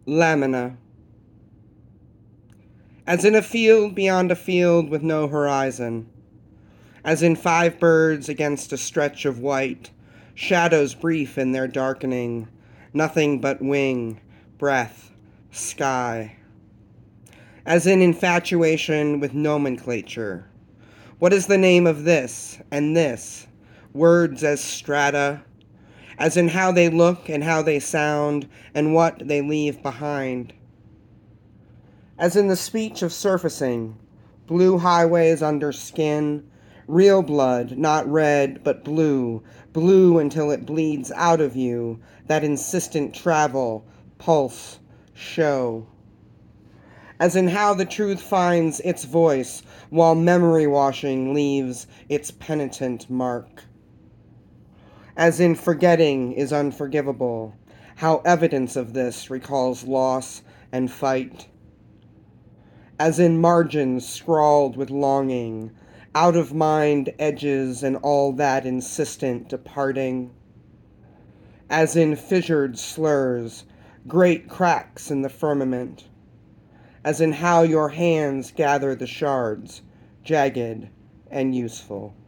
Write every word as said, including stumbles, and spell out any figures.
Lamina. As in a field beyond a field with no horizon, as in five birds against a stretch of white, shadows brief in their darkening, nothing but wing, breath, sky. As in infatuation with nomenclature. What is the name of this and this? Words as strata, as in how they look and how they sound and what they leave behind. As in the speech of surfacing, blue highways under skin, real blood, not red, but blue, blue until it bleeds out of you, that insistent travel, pulse, show. As in how the truth finds its voice while memory washing leaves its penitent mark. As in forgetting is unforgivable, how evidence of this recalls loss and fight. As in margins scrawled with longing, out of mind edges and all that insistent departing. As in fissured slurs, great cracks in the firmament. As in how your hands gather the shards, jagged and useful.